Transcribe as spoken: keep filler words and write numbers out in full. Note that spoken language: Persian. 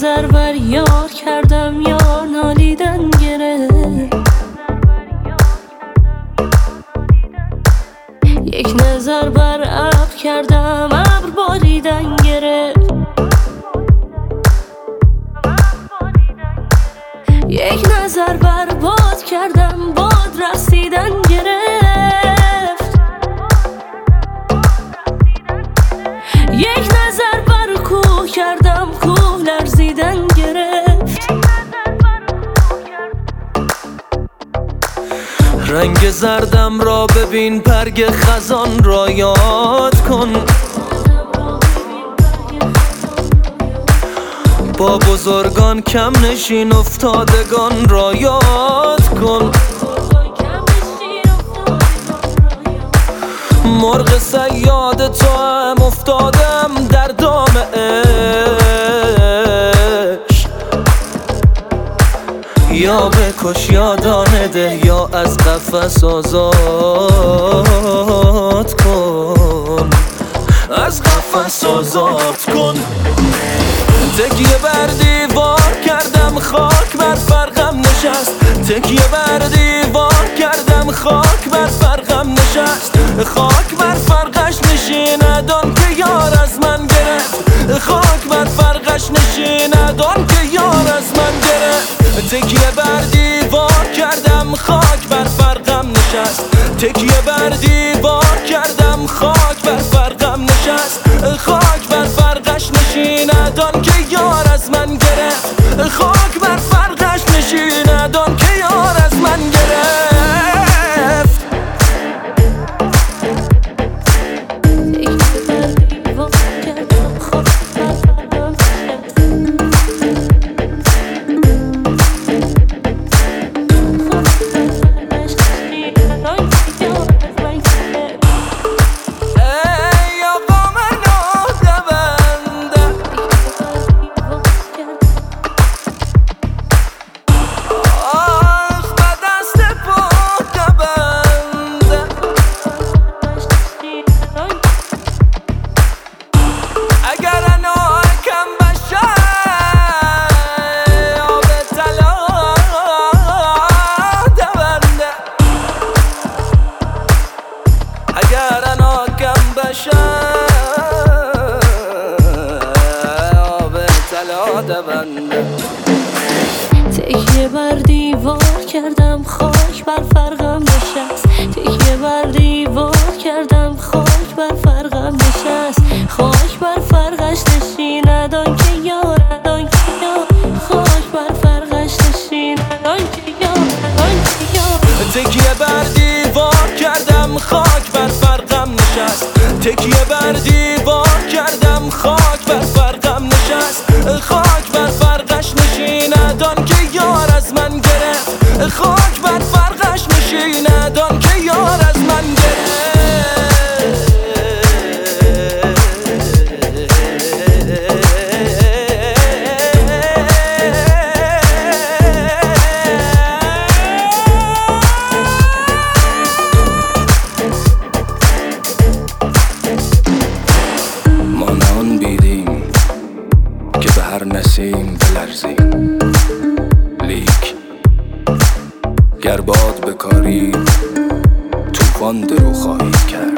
نظر بر یار کردم یار نالیدن گرفت. یک نظر بر ابر کردم ابر باریدن گرفت. یک نظر بر باد کردم باد رسیدن گرفت. یک نظر بر کوه کردم کوه لرزیدن گرفت. رنگ زردم را ببین برگ خزان را یاد کن. با بزرگان کم نشین افتادگان را یاد کن. مرغ صیاد تو هم افتادم در دام عشق. یا بکش یا دانه ده یا از قفس آزاد کن. از قفس آزاد کن. تکیه بر دیوار کردم خاک بر فرقم نشست. تکیه بر دیوار کردم خاک بر فرقم نشست. خاک بر فرقش نشیند آن که یار از من گرفت. خاک بر فرقش نشیند آن که یار از من گرفت. تکیه بر دیوار کردم خاک بر فرقم نشست. تکیه بر دیوار کردم خاک بر فرقم نشست. خاک بر فرقش نشیند آن که یار از من گرفت. خاک بر فرقش نشیند آن که یار از من گرفت. اگر اناکم بشم آب طلا دونده. تکیه بر دیوار کردم خاک بر فرقم نشست. تکیه بر دیوار کردم خاک بر فرقم نشست. خاک بر فرقش نشیند آن که یارد آن که یار. خاک بر فرقش نشیند آن که یارد آن که یار. تکیه بر دیوار کردم خاک بر فرقم نشست. تکیه بر دیوار کردم خاک بر فرقم نشست. خاک بر فرقش نشیند آن که یار از من گرفت. خاک بر فرقش نشیند آن که یار از من گرفت. هر نسیم بلرزیم لیک گر باد بکاری توفان درو خواهی کرد.